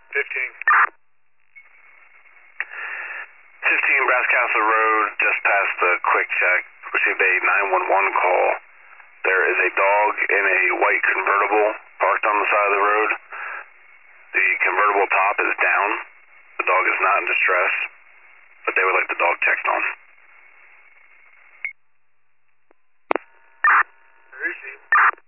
15. 15 Brass Castle Road, just past the quick check. Received a 911 call. There is a dog in a white convertible parked on the side of the road. The convertible top is down. The dog is not in distress, but they would like the dog checked on. Where is he?